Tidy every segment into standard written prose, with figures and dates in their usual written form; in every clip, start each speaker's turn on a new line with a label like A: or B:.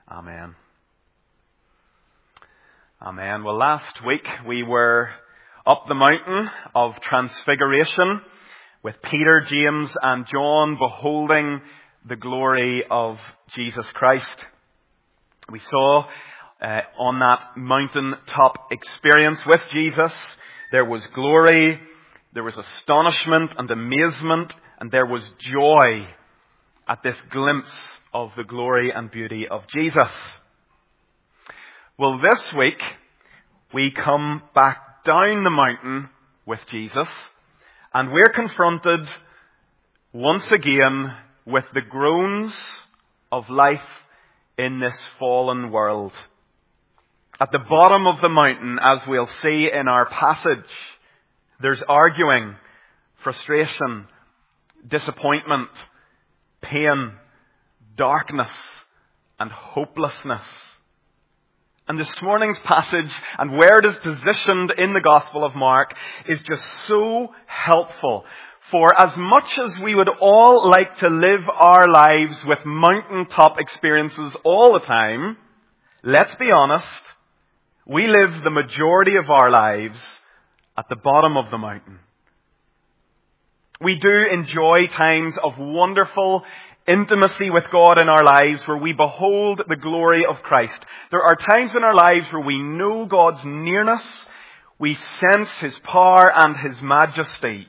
A: Amen. Amen. Well, last week we were up the mountain of Transfiguration with Peter, James and John beholding the glory of Jesus Christ. We saw on that mountaintop experience with Jesus, there was glory, there was astonishment and amazement, and there was joy at this glimpse of the glory and beauty of Jesus. Well, this week, we come back down the mountain with Jesus, and we're confronted once again with the groans of life in this fallen world. At the bottom of the mountain, as we'll see in our passage, there's arguing, frustration, disappointment, pain, darkness, and hopelessness. And this morning's passage, and where it is positioned in the Gospel of Mark, is just so helpful. For as much as we would all like to live our lives with mountaintop experiences all the time, let's be honest, we live the majority of our lives at the bottom of the mountain. We do enjoy times of wonderful intimacy with God in our lives where we behold the glory of Christ. There are times in our lives where we know God's nearness, we sense His power and His majesty.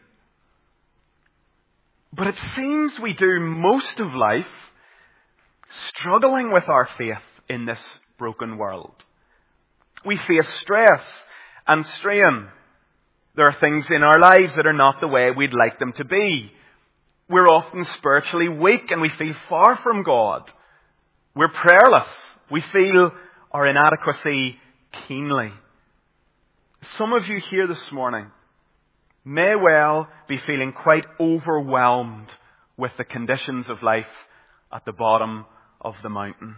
A: But it seems we do most of life struggling with our faith in this broken world. We face stress and strain. There are things in our lives that are not the way we'd like them to be. We're often spiritually weak and we feel far from God. We're prayerless. We feel our inadequacy keenly. Some of you here this morning may well be feeling quite overwhelmed with the conditions of life at the bottom of the mountain.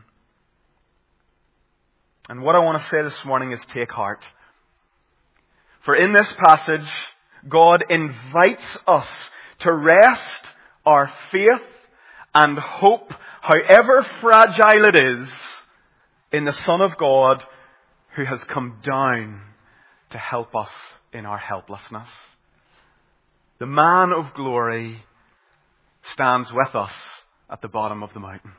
A: And what I want to say this morning is take heart. For in this passage, God invites us to rest our faith and hope, however fragile it is, in the Son of God who has come down to help us in our helplessness. The man of glory stands with us at the bottom of the mountain.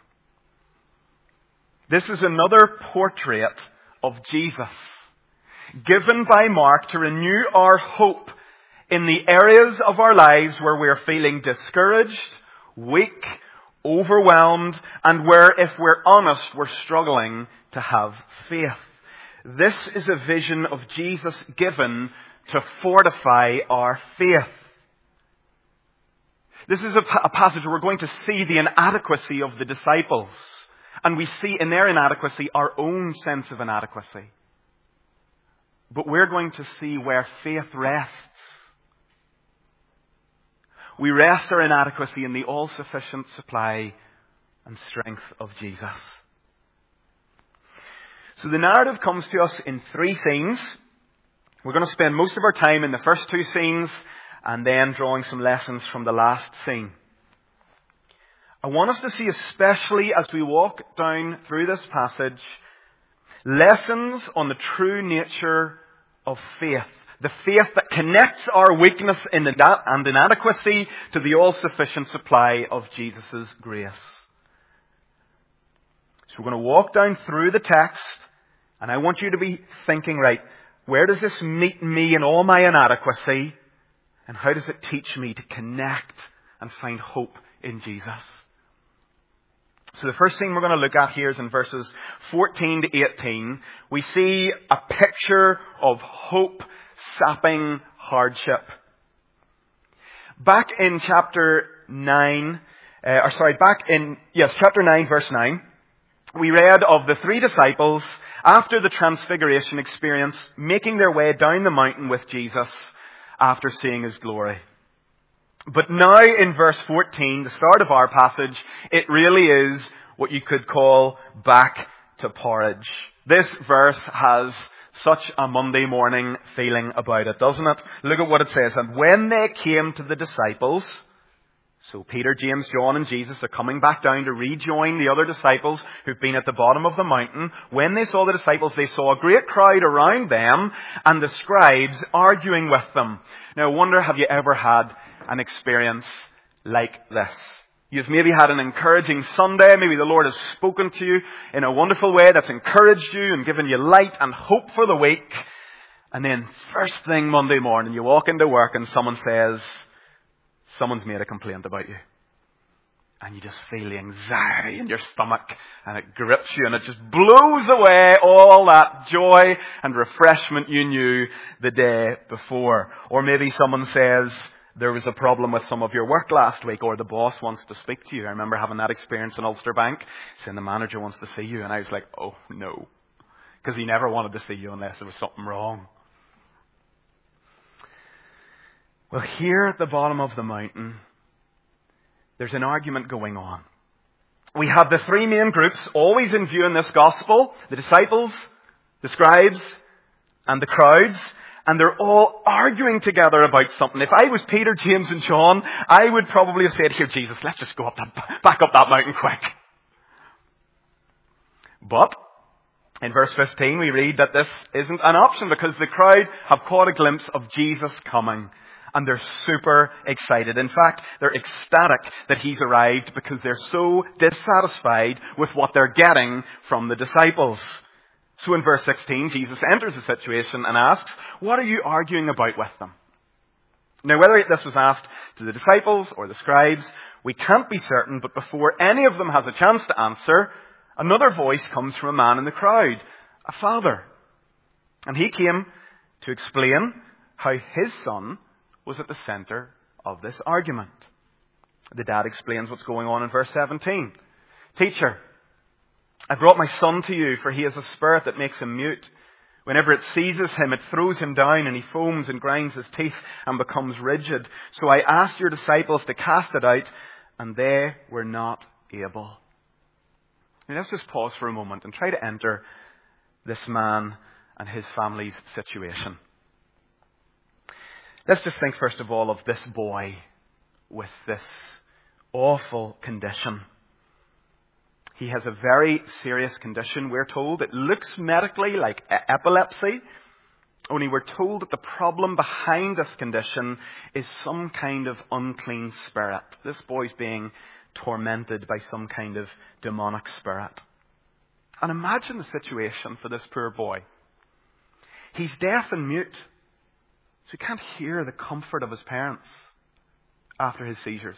A: This is another portrait of Jesus, given by Mark to renew our hope in the areas of our lives where we're feeling discouraged, weak, overwhelmed, and where, if we're honest, we're struggling to have faith. This is a vision of Jesus given to fortify our faith. This is a passage where we're going to see the inadequacy of the disciples. And we see in their inadequacy our own sense of inadequacy. But we're going to see where faith rests. We rest our inadequacy in the all-sufficient supply and strength of Jesus. So the narrative comes to us in 3 scenes. We're going to spend most of our time in the first 2 scenes and then drawing some lessons from the last scene. I want us to see, especially as we walk down through this passage, lessons on the true nature of faith. The faith that connects our weakness and inadequacy to the all-sufficient supply of Jesus' grace. So we're going to walk down through the text, and I want you to be thinking, right, where does this meet me in all my inadequacy? And how does it teach me to connect and find hope in Jesus? So the first thing we're going to look at here is in verses 14 to 18. We see a picture of hope-sapping hardship. Back in chapter 9, chapter 9, verse 9, we read of the 3 disciples after the Transfiguration experience making their way down the mountain with Jesus after seeing His glory. But now in verse 14, the start of our passage, it really is what you could call back to porridge. This verse has such a Monday morning feeling about it, doesn't it? Look at what it says. And when they came to the disciples, So Peter, James, John and Jesus are coming back down to rejoin the other disciples who've been at the bottom of the mountain. When they saw the disciples, they saw a great crowd around them and the scribes arguing with them. Now I wonder, have you ever had an experience like this? You've maybe had an encouraging Sunday. Maybe the Lord has spoken to you in a wonderful way that's encouraged you and given you light and hope for the week. And then first thing Monday morning, you walk into work and someone says, someone's made a complaint about you. And you just feel the anxiety in your stomach and it grips you and it just blows away all that joy and refreshment you knew the day before. Or maybe someone says there was a problem with some of your work last week, or the boss wants to speak to you. I remember having that experience in Ulster Bank, saying the manager wants to see you, and I was like, oh no. Because he never wanted to see you unless there was something wrong. Well, here at the bottom of the mountain, there's an argument going on. We have the three main groups always in view in this gospel: the disciples, the scribes, and the crowds. And they're all arguing together about something. If I was Peter, James and John, I would probably have said, here, Jesus, let's just go back up that mountain quick. But in verse 15, we read that this isn't an option because the crowd have caught a glimpse of Jesus coming. And they're super excited. In fact, they're ecstatic that he's arrived because they're so dissatisfied with what they're getting from the disciples. So in verse 16, Jesus enters the situation and asks, what are you arguing about with them? Now, whether this was asked to the disciples or the scribes, we can't be certain, but before any of them has a chance to answer, another voice comes from a man in the crowd, a father. And he came to explain how his son was at the center of this argument. The dad explains what's going on in verse 17. Teacher, I brought my son to you, for he has a spirit that makes him mute. Whenever it seizes him, it throws him down, and he foams and grinds his teeth and becomes rigid. So I asked your disciples to cast it out, and they were not able. Now let's just pause for a moment and try to enter this man and his family's situation. Let's just think first of all of this boy with this awful condition. He has a very serious condition, we're told. It looks medically like epilepsy. Only we're told that the problem behind this condition is some kind of unclean spirit. This boy's being tormented by some kind of demonic spirit. And imagine the situation for this poor boy. He's deaf and mute, so he can't hear the comfort of his parents after his seizures.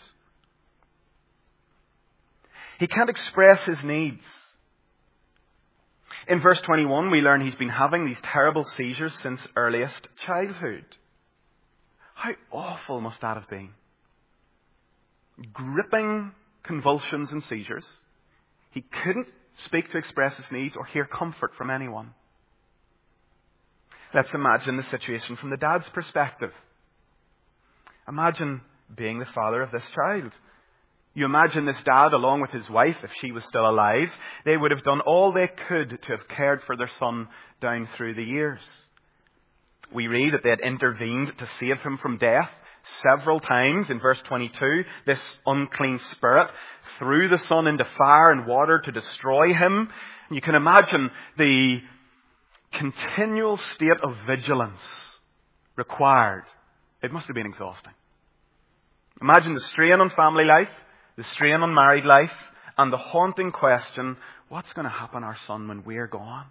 A: He can't express his needs. In verse 21, we learn he's been having these terrible seizures since earliest childhood. How awful must that have been? Gripping convulsions and seizures. He couldn't speak to express his needs or hear comfort from anyone. Let's imagine the situation from the dad's perspective. Imagine being the father of this child. You imagine this dad, along with his wife, if she was still alive, they would have done all they could to have cared for their son down through the years. We read that they had intervened to save him from death several times. In verse 22, this unclean spirit threw the son into fire and water to destroy him. And you can imagine the continual state of vigilance required. It must have been exhausting. Imagine the strain on family life, the strain on married life, and the haunting question, what's going to happen to our son when we're gone?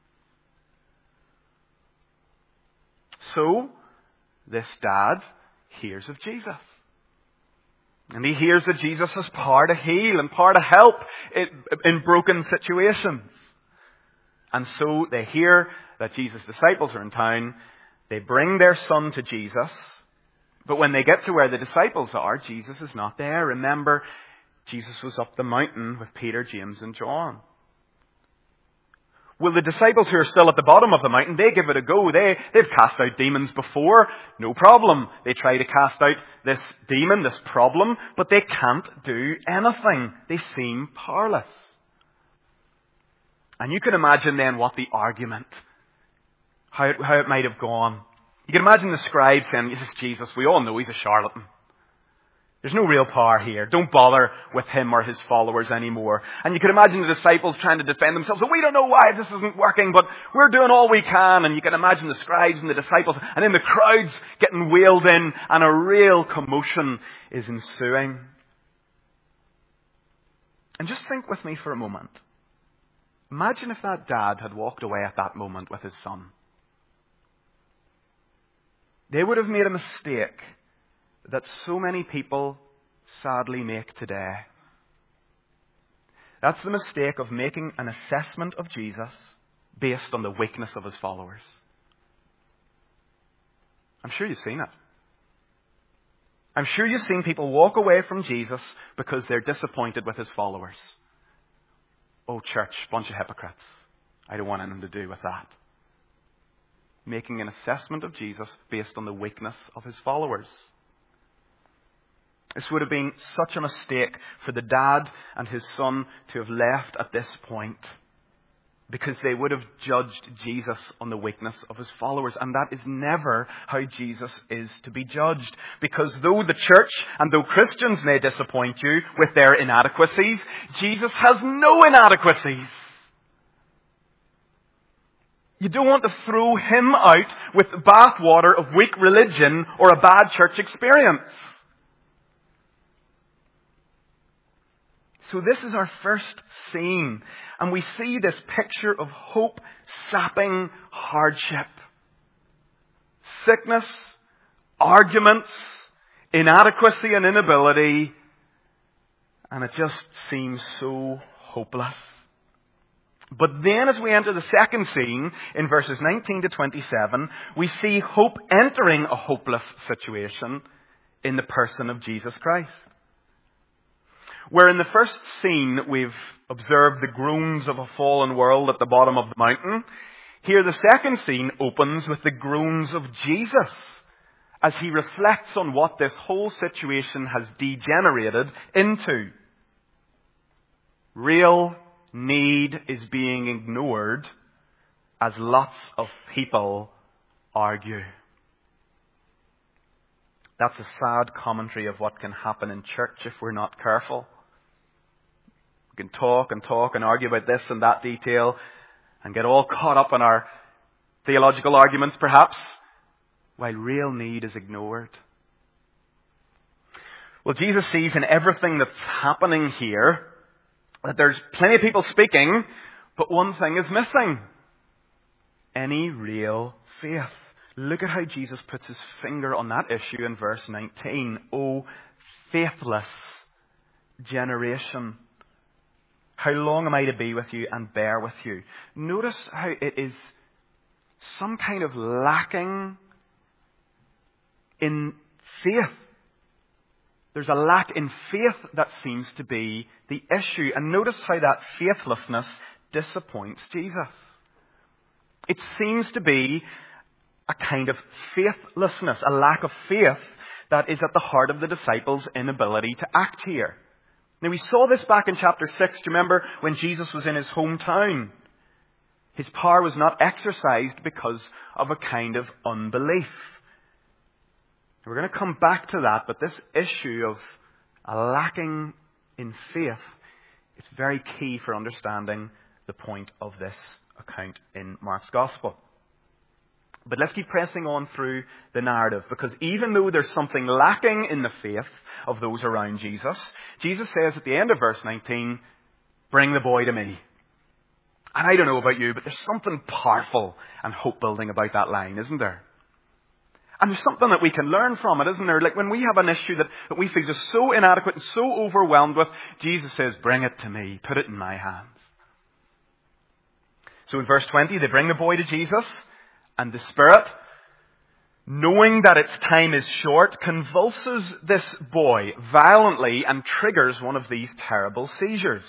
A: So, this dad hears of Jesus. And he hears that Jesus has power to heal and power to help in broken situations. And so they hear that Jesus' disciples are in town. They bring their son to Jesus. But when they get to where the disciples are, Jesus is not there. Remember, Jesus was up the mountain with Peter, James, and John. Well, the disciples who are still at the bottom of the mountain, they give it a go. They've cast out demons before. No problem. They try to cast out this demon, this problem, but they can't do anything. They seem powerless. And you can imagine then what the argument, how it might have gone. You can imagine the scribes saying, this is Jesus. We all know he's a charlatan. There's no real power here. Don't bother with him or his followers anymore. And you can imagine the disciples trying to defend themselves. Well, we don't know why this isn't working, but we're doing all we can. And you can imagine the scribes and the disciples and then the crowds getting wheeled in, and a real commotion is ensuing. And just think with me for a moment. Imagine if that dad had walked away at that moment with his son. They would have made a mistake that so many people sadly make today. That's the mistake of making an assessment of Jesus based on the weakness of his followers. I'm sure you've seen it. I'm sure you've seen people walk away from Jesus because they're disappointed with his followers. Oh, church, bunch of hypocrites. I don't want anything to do with that. Making an assessment of Jesus based on the weakness of his followers. This would have been such a mistake for the dad and his son to have left at this point, because they would have judged Jesus on the weakness of his followers. And that is never how Jesus is to be judged. Because though the church and though Christians may disappoint you with their inadequacies, Jesus has no inadequacies. You don't want to throw him out with the bathwater of weak religion or a bad church experience. So this is our first scene, and we see this picture of hope-sapping hardship. Sickness, arguments, inadequacy and inability, and it just seems so hopeless. But then as we enter the second scene, in verses 19 to 27, we see hope entering a hopeless situation in the person of Jesus Christ. Where in the first scene we've observed the groans of a fallen world at the bottom of the mountain, here the second scene opens with the groans of Jesus as he reflects on what this whole situation has degenerated into. Real need is being ignored as lots of people argue. That's a sad commentary of what can happen in church if we're not careful. We can talk and argue about this and that detail and get all caught up in our theological arguments perhaps, while real need is ignored. Well, Jesus sees in everything that's happening here that there's plenty of people speaking, but one thing is missing. Any real faith. Look at how Jesus puts his finger on that issue in verse 19. Oh, faithless generation. How long am I to be with you and bear with you? Notice how it is some kind of lacking in faith. There's a lack in faith that seems to be the issue. And notice how that faithlessness disappoints Jesus. It seems to be a kind of faithlessness, a lack of faith that is at the heart of the disciples' inability to act here. Now we saw this back in chapter 6. Do you remember when Jesus was in his hometown? His power was not exercised because of a kind of unbelief. We're going to come back to that, but this issue of a lacking in faith is very key for understanding the point of this account in Mark's Gospel. But let's keep pressing on through the narrative, because even though there's something lacking in the faith of those around Jesus, Jesus says at the end of verse 19, bring the boy to me. And I don't know about you, but there's something powerful and hope-building about that line, isn't there? And there's something that we can learn from it, isn't there? Like when we have an issue that we feel just so inadequate and so overwhelmed with, Jesus says, bring it to me, put it in my hands. So in verse 20, they bring the boy to Jesus, and the Spirit, knowing that its time is short, convulses this boy violently and triggers one of these terrible seizures.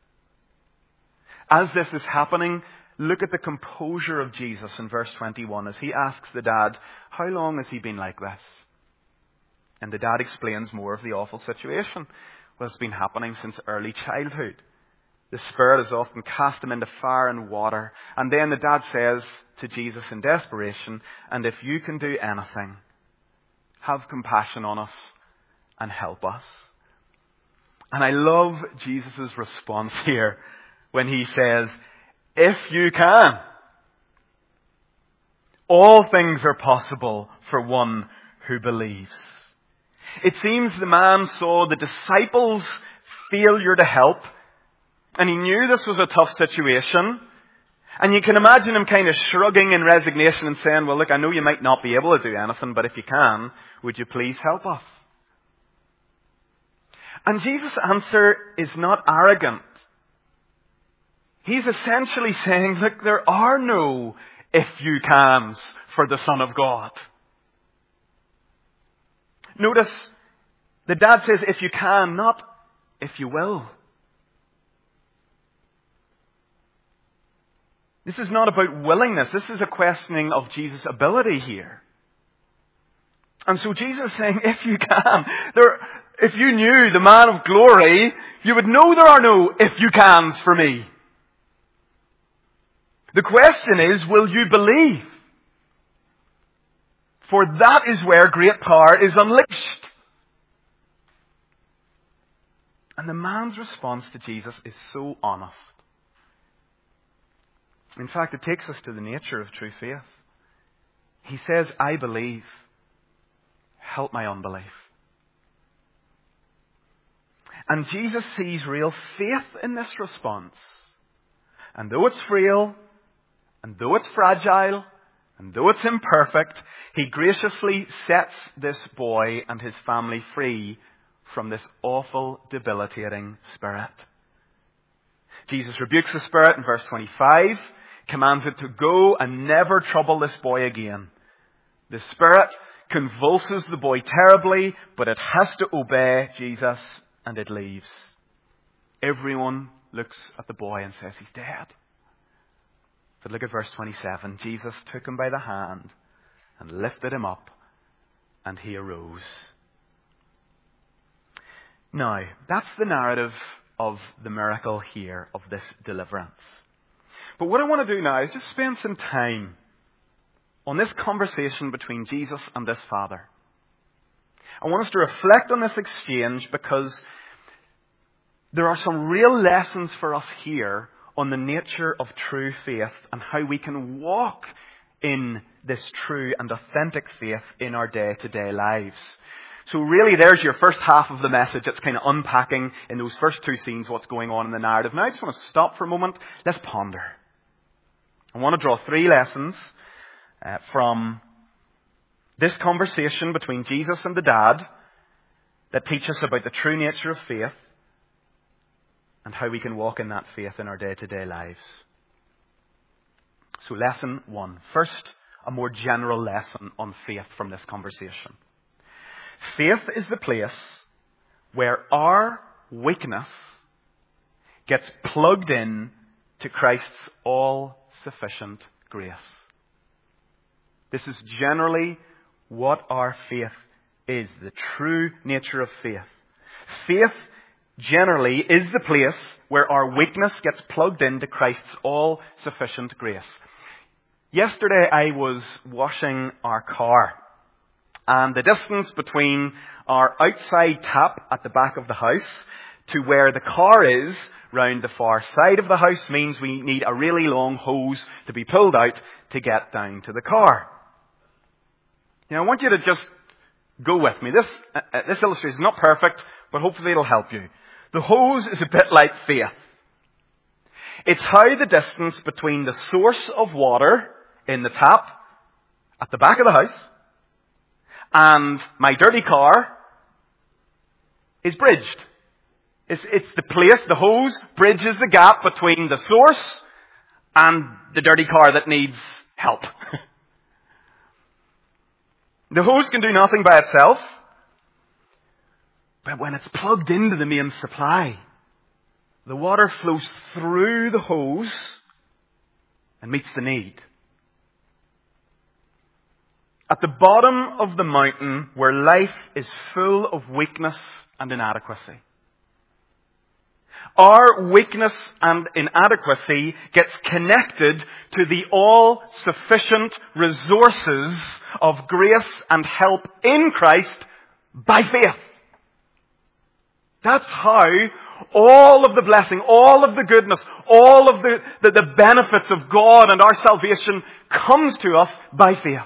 A: As this is happening, look at the composure of Jesus in verse 21 as he asks the dad, how long has he been like this? And the dad explains more of the awful situation. Well, it's been happening since early childhood. The Spirit has often cast him into fire and water. And then the dad says to Jesus in desperation, and if you can do anything, have compassion on us and help us. And I love Jesus' response here when he says, if you can. All things are possible for one who believes. It seems the man saw the disciples' failure to help, and he knew this was a tough situation. And you can imagine him kind of shrugging in resignation and saying, well, look, I know you might not be able to do anything, but if you can, would you please help us? And Jesus' answer is not arrogant. He's essentially saying, look, there are no if you cans for the Son of God. Notice, the dad says, if you can, not if you will. This is not about willingness. This is a questioning of Jesus' ability here. And so Jesus is saying, if you can, if you knew the man of glory, you would know there are no if you cans for me. The question is, will you believe? For that is where great power is unleashed. And the man's response to Jesus is so honest. In fact, it takes us to the nature of true faith. He says, I believe. Help my unbelief. And Jesus sees real faith in this response. And though it's frail, and though it's fragile, and though it's imperfect, he graciously sets this boy and his family free from this awful, debilitating spirit. Jesus rebukes the spirit in verse 25, commands it to go and never trouble this boy again. The spirit convulses the boy terribly, but it has to obey Jesus, and it leaves. Everyone looks at the boy and says he's dead. But look at verse 27. Jesus took him by the hand and lifted him up, and he arose. Now, that's the narrative of the miracle here, of this deliverance. But what I want to do now is just spend some time on this conversation between Jesus and this father. I want us to reflect on this exchange because there are some real lessons for us here on the nature of true faith and how we can walk in this true and authentic faith in our day-to-day lives. So really, there's your first half of the message. It's kind of unpacking in those first two scenes what's going on in the narrative. Now I just want to stop for a moment. Let's ponder. I want to draw three lessons from this conversation between Jesus and the dad that teach us about the true nature of faith and how we can walk in that faith in our day-to-day lives. So lesson one. First, a more general lesson on faith from this conversation. Faith is the place where our weakness gets plugged in to Christ's all-sufficient grace. This is generally what our faith is, the true nature of faith. Faith generally is the place where our weakness gets plugged into Christ's all-sufficient grace. Yesterday I was washing our car, and the distance between our outside tap at the back of the house to where the car is round the far side of the house means we need a really long hose to be pulled out to get down to the car. Now I want you to just go with me. This illustration is not perfect, but hopefully it'll help you. The hose is a bit like faith. It's how the distance between the source of water in the tap at the back of the house and my dirty car is bridged. It's the place, the hose bridges the gap between the source and the dirty car that needs help. The hose can do nothing by itself, but when it's plugged into the main supply, the water flows through the hose and meets the need. At the bottom of the mountain where life is full of weakness and inadequacy, our weakness and inadequacy gets connected to the all-sufficient resources of grace and help in Christ by faith. That's how all of the blessing, all of the goodness, all of the benefits of God and our salvation comes to us by faith.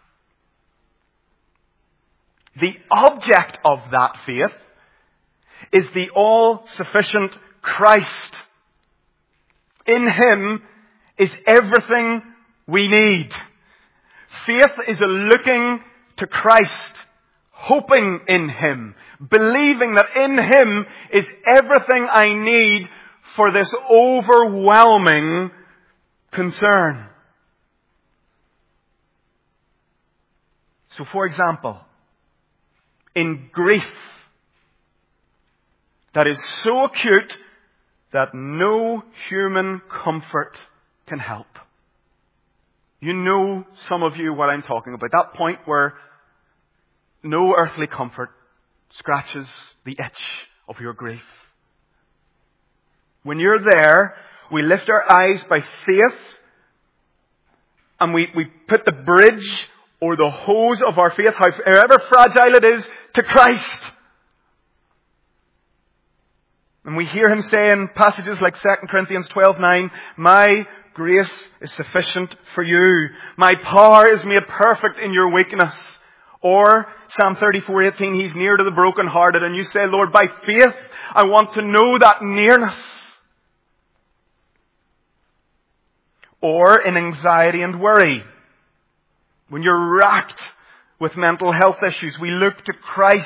A: The object of that faith is the all-sufficient Christ. In Him is everything we need. Faith is a looking to Christ, hoping in Him, believing that in Him is everything I need for this overwhelming concern. So, for example, in grief that is so acute that no human comfort can help. You know, some of you, what I'm talking about. That point where no earthly comfort scratches the itch of your grief. When you're there, we lift our eyes by faith and we put the bridge or the hose of our faith, however fragile it is, to Christ. And we hear Him say in passages like 2 Corinthians 12:9, my grace is sufficient for you. My power is made perfect in your weakness. Or Psalm 34:18, He's near to the brokenhearted. And you say, Lord, by faith, I want to know that nearness. Or in anxiety and worry, when you're racked with mental health issues, we look to Christ,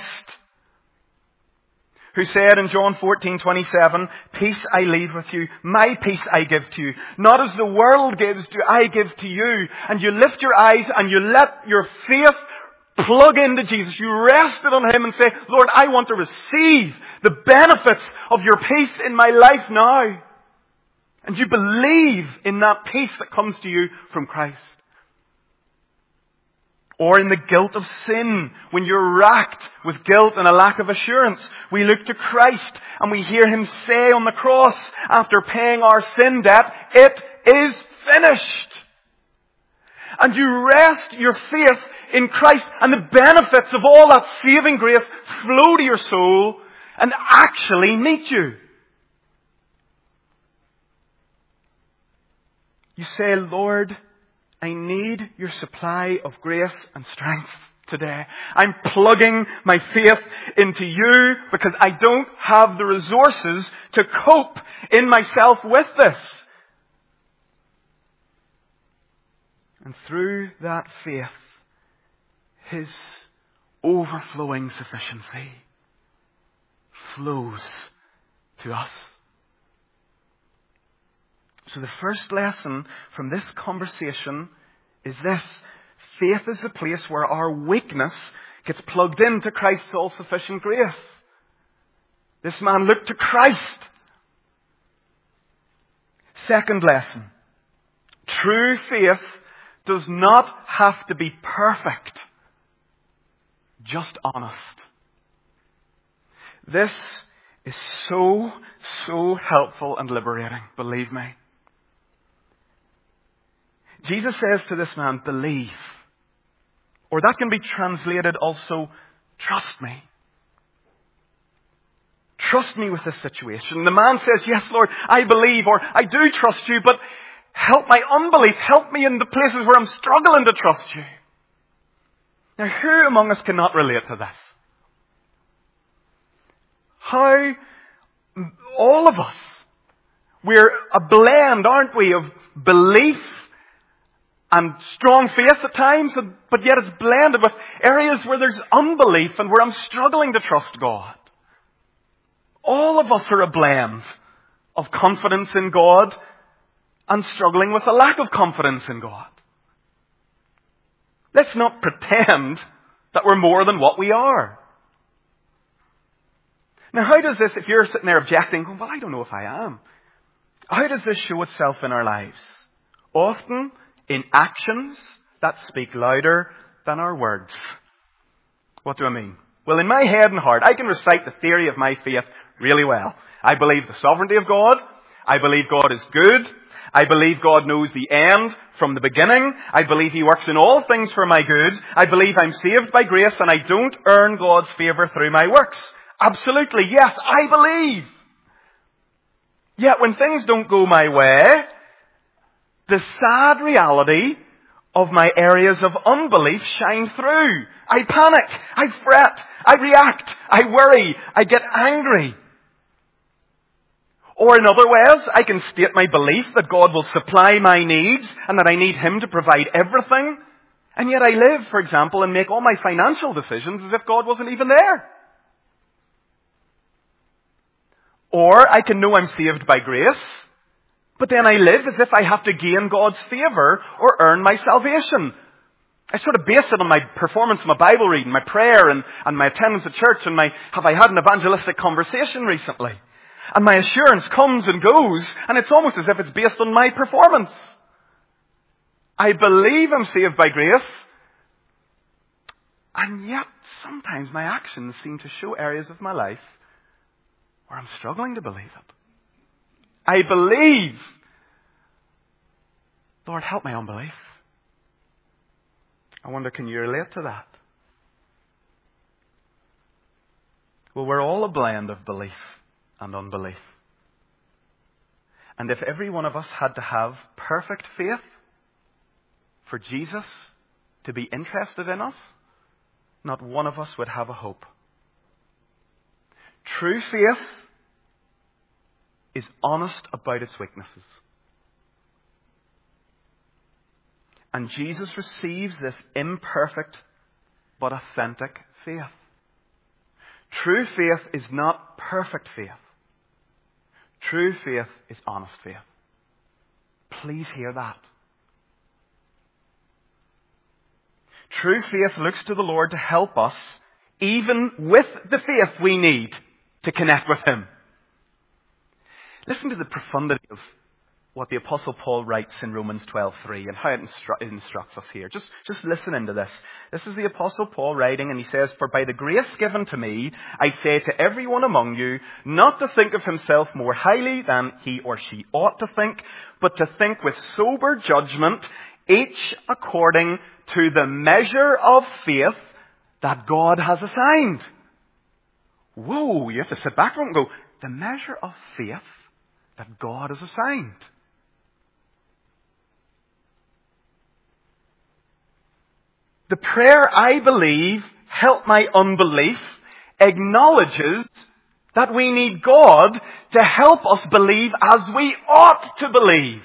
A: who said in John 14:27, peace I leave with you, my peace I give to you. Not as the world gives, do I give to you. And you lift your eyes and you let your faith plug into Jesus. You rest it on Him and say, Lord, I want to receive the benefits of your peace in my life now. And you believe in that peace that comes to you from Christ. Or in the guilt of sin, when you're racked with guilt and a lack of assurance, we look to Christ and we hear Him say on the cross, after paying our sin debt, it is finished. And you rest your faith in Christ, and the benefits of all that saving grace flow to your soul and actually meet you. You say, Lord, I need your supply of grace and strength today. I'm plugging my faith into you because I don't have the resources to cope in myself with this. And through that faith, His overflowing sufficiency flows to us. So the first lesson from this conversation is this. Faith is the place where our weakness gets plugged into Christ's all-sufficient grace. This man looked to Christ. Second lesson. True faith does not have to be perfect, just honest. This is so helpful and liberating, believe me. Jesus says to this man, believe. Or that can be translated also, trust me. Trust me with this situation. The man says, yes, Lord, I believe, or I do trust you, but help my unbelief. Help me in the places where I'm struggling to trust you. Now, who among us cannot relate to this? How all of us, we're a blend, aren't we, of belief and strong faith at times, but yet it's blended with areas where there's unbelief and where I'm struggling to trust God. All of us are a blend of confidence in God and struggling with a lack of confidence in God. Let's not pretend that we're more than what we are. Now, how does this, if you're sitting there objecting, going, well, I don't know if I am. How does this show itself in our lives? Often in actions that speak louder than our words. What do I mean? Well, in my head and heart, I can recite the theory of my faith really well. I believe the sovereignty of God. I believe God is good. I believe God knows the end from the beginning. I believe He works in all things for my good. I believe I'm saved by grace and I don't earn God's favour through my works. Absolutely, yes, I believe. Yet when things don't go my way, the sad reality of my areas of unbelief shine through. I panic, I fret, I react, I worry, I get angry. Or in other ways, I can state my belief that God will supply my needs and that I need Him to provide everything. And yet I live, for example, and make all my financial decisions as if God wasn't even there. Or I can know I'm saved by grace, but then I live as if I have to gain God's favour or earn my salvation. I sort of base it on my performance, my Bible reading, my prayer and my attendance at church and have I had an evangelistic conversation recently? And my assurance comes and goes, and it's almost as if it's based on my performance. I believe I'm saved by grace, and yet sometimes my actions seem to show areas of my life where I'm struggling to believe it. I believe. Lord, help my unbelief. I wonder, can you relate to that? Well, we're all a blend of belief and unbelief. And if every one of us had to have perfect faith for Jesus to be interested in us, not one of us would have a hope. True faith is honest about its weaknesses. And Jesus receives this imperfect but authentic faith. True faith is not perfect faith. True faith is honest faith. Please hear that. True faith looks to the Lord to help us, even with the faith we need to connect with Him. Listen to the profundity of what the Apostle Paul writes in Romans 12:3 and how it instructs us here. Just listen into this. This is the Apostle Paul writing, and he says, "For by the grace given to me, I say to everyone among you, not to think of himself more highly than he or she ought to think, but to think with sober judgment, each according to the measure of faith that God has assigned." Whoa, you have to sit back from it and go, the measure of faith that God has assigned. The prayer, I believe, help my unbelief, acknowledges that we need God to help us believe as we ought to believe.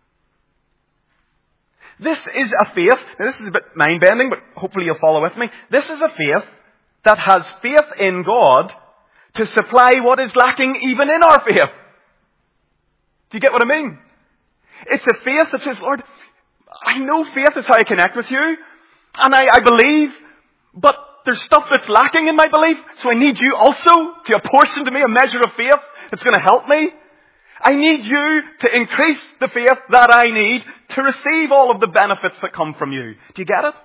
A: This is a faith, now this is a bit mind-bending, but hopefully you'll follow with me. This is a faith that has faith in God to supply what is lacking even in our faith. Do you get what I mean? It's a faith that says, Lord, I know faith is how I connect with you, and I believe, but there's stuff that's lacking in my belief, so I need you also to apportion to me a measure of faith that's going to help me. I need you to increase the faith that I need to receive all of the benefits that come from you. Do you get it?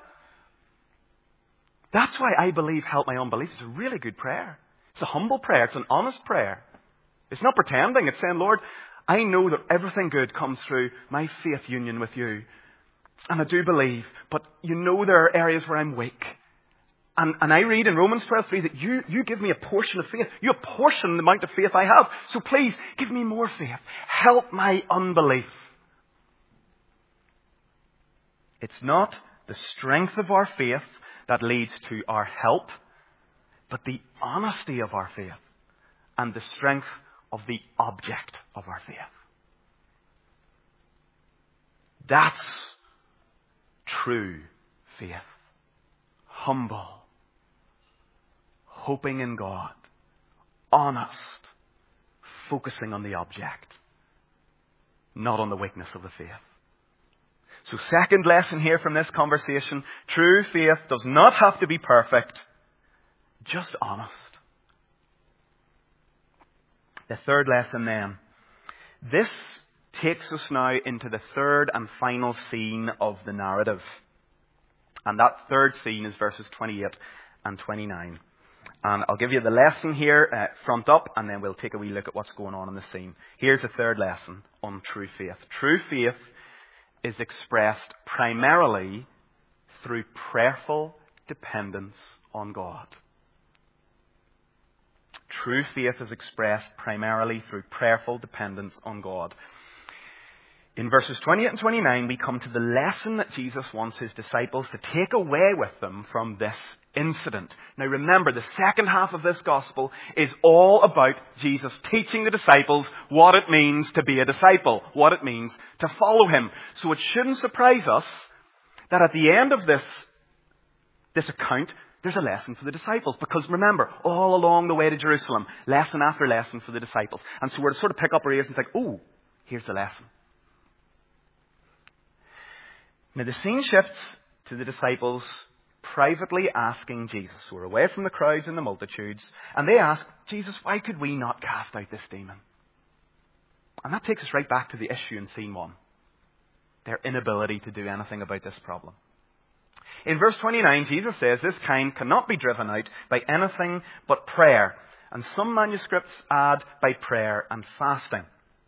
A: That's why I believe help my unbelief is a really good prayer. It's a humble prayer. It's an honest prayer. It's not pretending. It's saying, Lord, I know that everything good comes through my faith union with you. And I do believe, but you know there are areas where I'm weak. And I read in Romans 12:3 that you give me a portion of faith. You apportion the amount of faith I have. So please, give me more faith. Help my unbelief. It's not the strength of our faith that leads to our help, but the honesty of our faith and the strength of the object of our faith. That's true faith. Humble. Hoping in God. Honest. Focusing on the object. Not on the weakness of the faith. So second lesson here from this conversation. True faith does not have to be perfect. Just honest. The third lesson then. This takes us now into the third and final scene of the narrative. And that third scene is verses 28 and 29. And I'll give you the lesson here, front up, and then we'll take a wee look at what's going on in the scene. Here's the third lesson on true faith. True faith is expressed primarily through prayerful dependence on God. True faith is expressed primarily through prayerful dependence on God. In verses 28 and 29, we come to the lesson that Jesus wants his disciples to take away with them from this incident. Now remember, the second half of this gospel is all about Jesus teaching the disciples what it means to be a disciple, what it means to follow him. So it shouldn't surprise us that at the end of this account, there's a lesson for the disciples. Because remember, all along the way to Jerusalem, lesson after lesson for the disciples. And so we're to sort of pick up our ears and think, oh, here's the lesson. Now the scene shifts to the disciples privately asking Jesus. So we're away from the crowds and the multitudes. And they ask, Jesus, why could we not cast out this demon? And that takes us right back to the issue in scene 1. Their inability to do anything about this problem. In verse 29, Jesus says this kind cannot be driven out by anything but prayer. And some manuscripts add by prayer and fasting.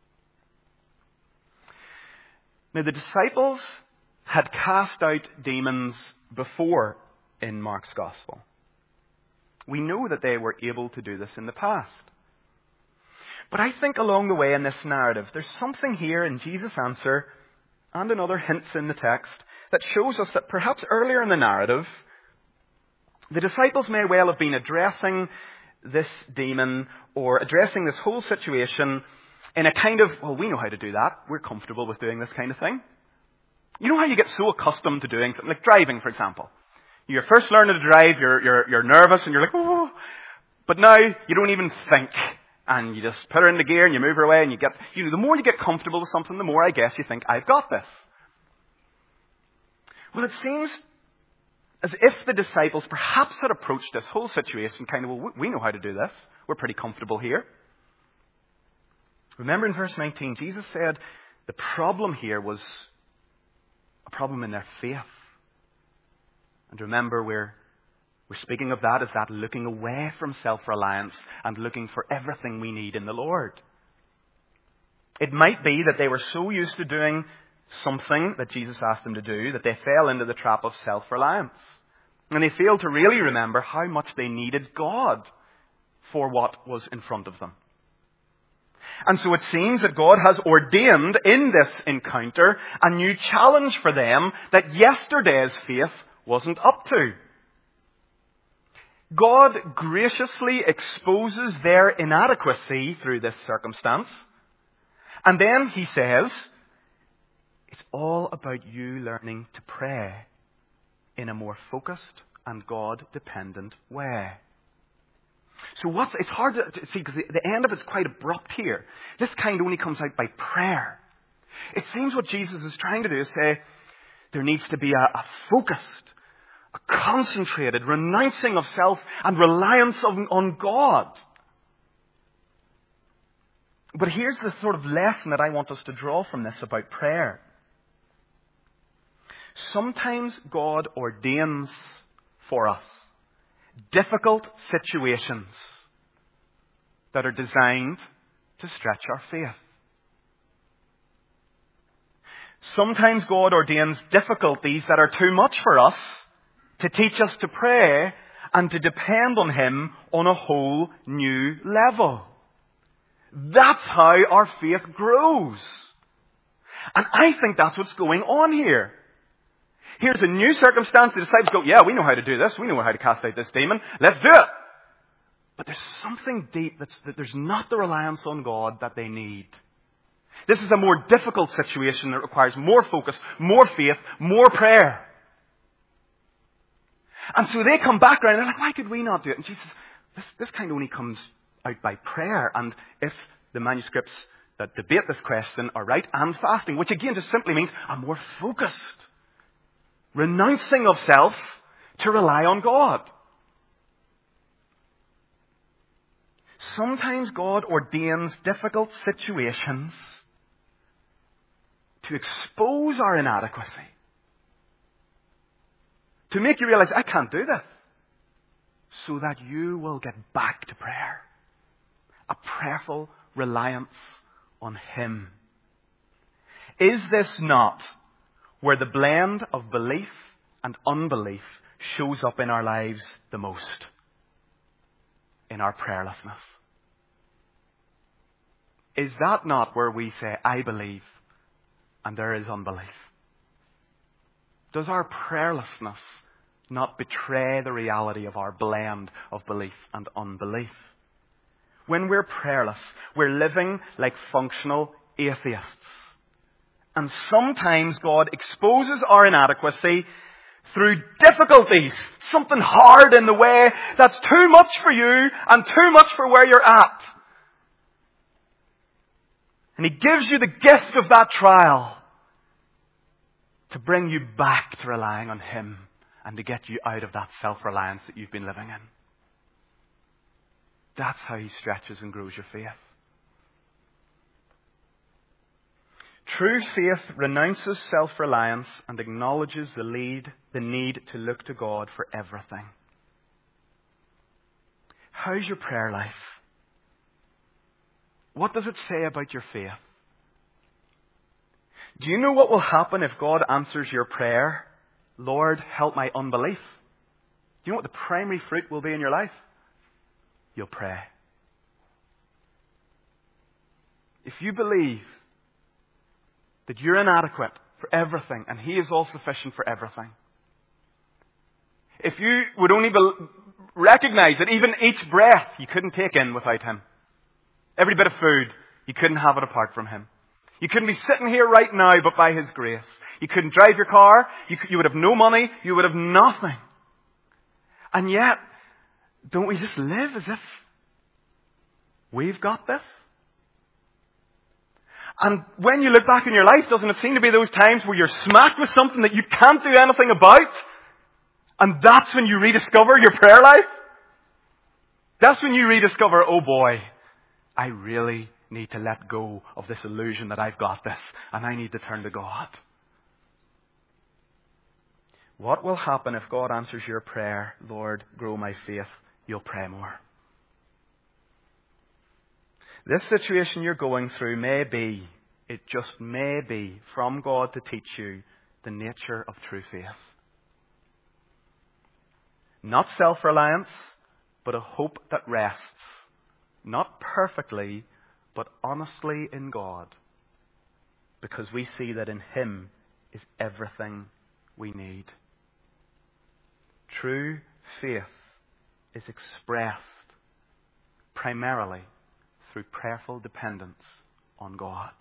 A: Now the disciples had cast out demons before in Mark's Gospel. We know that they were able to do this in the past. But I think along the way in this narrative, there's something here in Jesus' answer and in other hints in the text that shows us that perhaps earlier in the narrative, the disciples may well have been addressing this demon or addressing this whole situation in a kind of, well, we know how to do that. We're comfortable with doing this kind of thing. You know how you get so accustomed to doing something, like driving, for example. You're first learning to drive, you're nervous, and you're like, oh. But now, you don't even think. And you just put her into gear, and you move her away, and the more you get comfortable with something, the more, I guess, you think, I've got this. Well, it seems as if the disciples perhaps had approached this whole situation kind of, well, we know how to do this. We're pretty comfortable here. Remember in verse 19, Jesus said the problem here was a problem in their faith. And remember, we're speaking of that as that looking away from self-reliance and looking for everything we need in the Lord. It might be that they were so used to doing something that Jesus asked them to do that they fell into the trap of self-reliance. And they failed to really remember how much they needed God for what was in front of them. And so it seems that God has ordained in this encounter a new challenge for them that yesterday's faith wasn't up to. God graciously exposes their inadequacy through this circumstance. And then he says, it's all about you learning to pray in a more focused and God-dependent way. So it's hard to see because the end of it's quite abrupt here. This kind only comes out by prayer. It seems what Jesus is trying to do is say there needs to be a focused, a concentrated renouncing of self and reliance on God. But here's the sort of lesson that I want us to draw from this about prayer. Sometimes God ordains for us difficult situations that are designed to stretch our faith. Sometimes God ordains difficulties that are too much for us to teach us to pray and to depend on Him on a whole new level. That's how our faith grows. And I think that's what's going on here. Here's a new circumstance. The disciples go, yeah, we know how to do this. We know how to cast out this demon. Let's do it. But there's something deep that there's not the reliance on God that they need. This is a more difficult situation that requires more focus, more faith, more prayer. And so they come back around and they're like, why could we not do it? And Jesus says, this kind of only comes out by prayer. And if the manuscripts that debate this question are right, and fasting, which again just simply means a more focused renouncing of self to rely on God. Sometimes God ordains difficult situations to expose our inadequacy. To make you realize, I can't do this. So that you will get back to prayer. A prayerful reliance on Him. Is this not where the blend of belief and unbelief shows up in our lives the most? in our prayerlessness? Is that not where we say, I believe, and there is unbelief? Does our prayerlessness not betray the reality of our blend of belief and unbelief? When we're prayerless, we're living like functional atheists. And sometimes God exposes our inadequacy through difficulties, something hard in the way that's too much for you and too much for where you're at. And He gives you the gift of that trial to bring you back to relying on Him and to get you out of that self-reliance that you've been living in. That's how He stretches and grows your faith. True faith renounces self-reliance and acknowledges the need to look to God for everything. How's your prayer life? What does it say about your faith? Do you know what will happen if God answers your prayer? Lord, help my unbelief. Do you know what the primary fruit will be in your life? You'll pray. If you believe that you're inadequate for everything and He is all sufficient for everything, if you would only recognize that even each breath you couldn't take in without Him, every bit of food, you couldn't have it apart from Him. You couldn't be sitting here right now but by His grace. You couldn't drive your car. You would have no money. You would have nothing. And yet, don't we just live as if we've got this? And when you look back in your life, doesn't it seem to be those times where you're smacked with something that you can't do anything about? And that's when you rediscover your prayer life? That's when you rediscover, oh boy, I really need to let go of this illusion that I've got this, and I need to turn to God. What will happen if God answers your prayer, Lord, grow my faith? You'll pray more. This situation you're going through may be, it just may be, from God to teach you the nature of true faith. Not self-reliance, but a hope that rests, not perfectly, but honestly in God, because we see that in Him is everything we need. True faith is expressed primarily through prayerful dependence on God.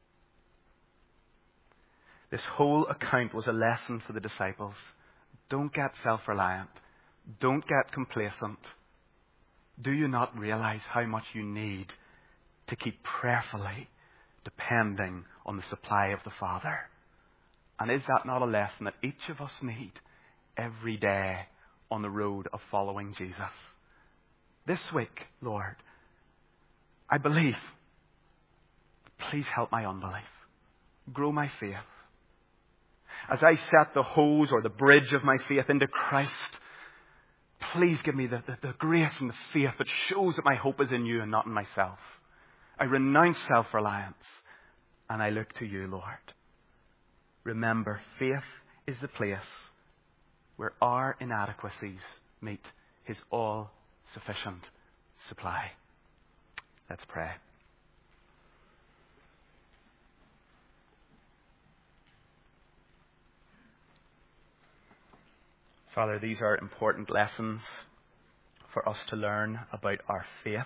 A: This whole account was a lesson for the disciples. Don't get self-reliant. Don't get complacent. Do you not realize how much you need to keep prayerfully depending on the supply of the Father? And is that not a lesson that each of us need every day on the road of following Jesus? This week, Lord, I believe. Please help my unbelief. Grow my faith. As I set the hose or the bridge of my faith into Christ, please give me the grace and the faith that shows that my hope is in you and not in myself. I renounce self-reliance and I look to you, Lord. Remember, faith is the place where our inadequacies meet His all-sufficient supply. Let's pray. Father, these are important lessons for us to learn about our faith.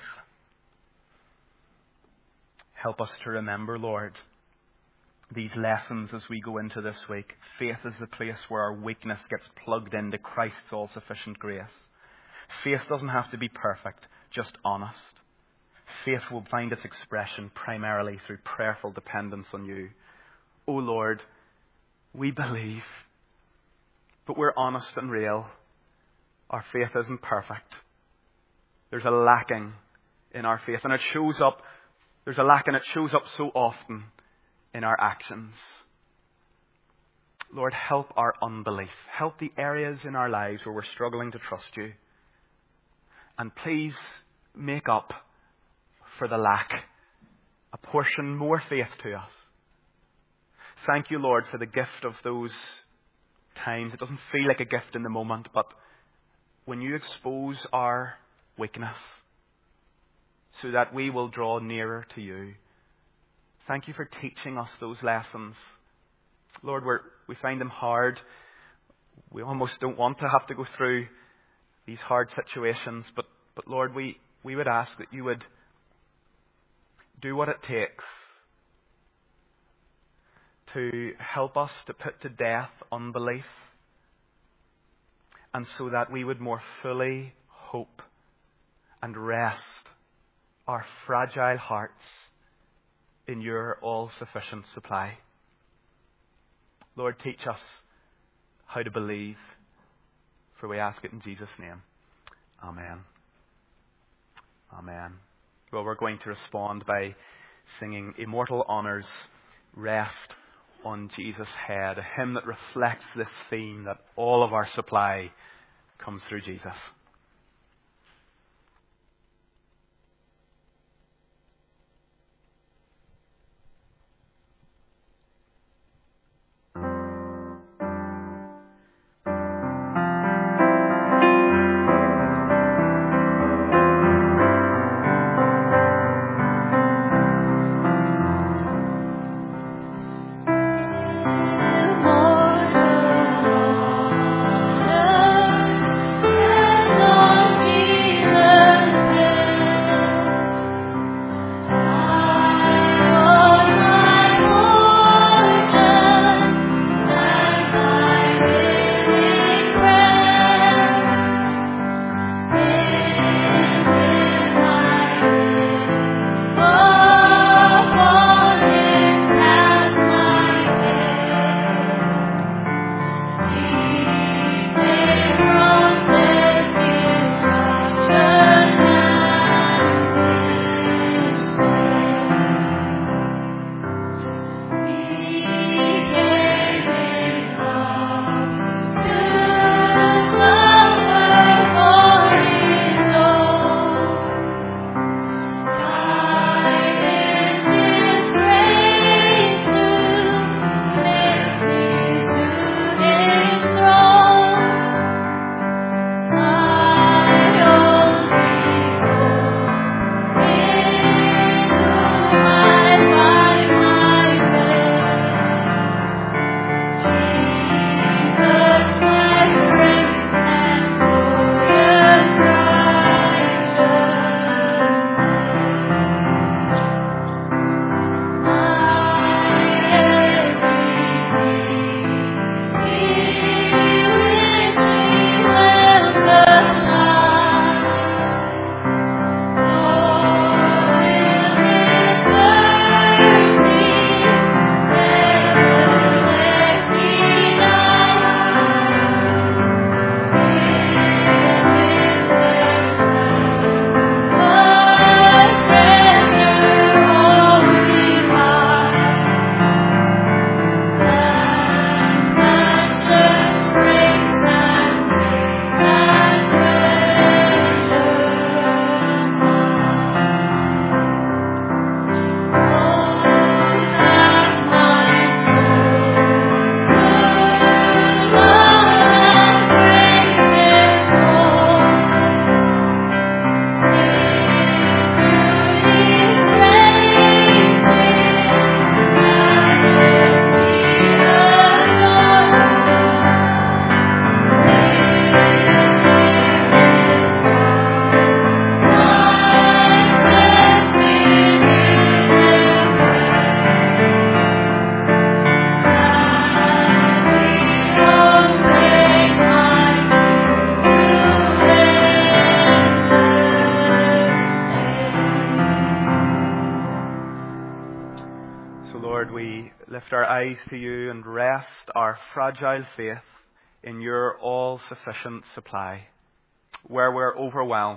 A: Help us to remember, Lord, these lessons as we go into this week. Faith is the place where our weakness gets plugged into Christ's all-sufficient grace. Faith doesn't have to be perfect, just honest. Faith will find its expression primarily through prayerful dependence on you. O Lord, we believe, but we're honest and real. Our faith isn't perfect. There's a lacking in our faith, and it shows up. There's a lack, and it shows up so often in our actions. Lord, help our unbelief. Help the areas in our lives where we're struggling to trust you. And please make up for the lack. Apportion more faith to us. Thank you, Lord, for the gift of those times. It doesn't feel like a gift in the moment, but when you expose our weakness, so that we will draw nearer to you. Thank you for teaching us those lessons. Lord, we find them hard. We almost don't want to have to go through these hard situations. But Lord, we would ask that you would do what it takes to help us to put to death unbelief, and so that we would more fully hope and rest our fragile hearts in your all-sufficient supply. Lord, teach us how to believe, for we ask it in Jesus' name. Amen. Amen. Well, we're going to respond by singing Immortal Honours, Rest on Jesus' Head, a hymn that reflects this theme that all of our supply comes through Jesus. Our eyes to you and rest our fragile faith in your all-sufficient supply. Where we're overwhelmed,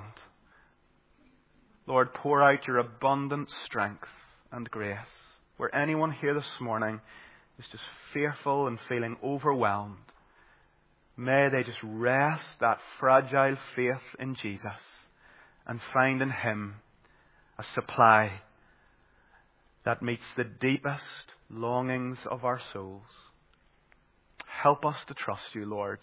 A: Lord, pour out your abundant strength and grace. Where anyone here this morning is just fearful and feeling overwhelmed, may they just rest that fragile faith in Jesus and find in Him a supply that meets the deepest longings of our souls. Help us to trust you, Lord.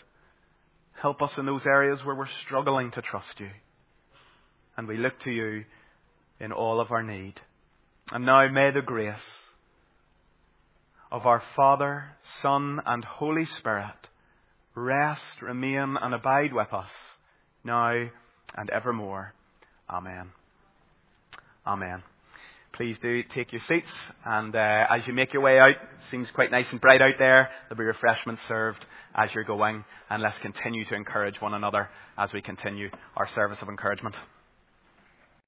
A: Help us in those areas where we're struggling to trust you. And we look to you in all of our need. And now may the grace of our Father, Son, and Holy Spirit rest, remain, and abide with us now and evermore. Amen. Amen. Please do take your seats, and as you make your way out, it seems quite nice and bright out there. There'll be refreshments served as you're going, and let's continue to encourage one another as we continue our service of encouragement.